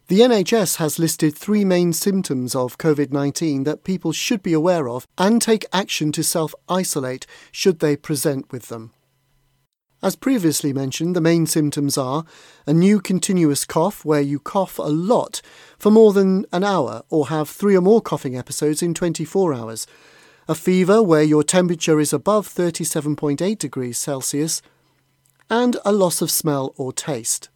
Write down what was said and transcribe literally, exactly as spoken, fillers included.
The N H S has listed three main symptoms of COVID nineteen that people should be aware of and take action to self-isolate should they present with them. As previously mentioned, the main symptoms are a new continuous cough where you cough a lot for more than an hour or have three or more coughing episodes in twenty-four hours, a fever where your temperature is above thirty-seven point eight degrees Celsius, and a loss of smell or taste.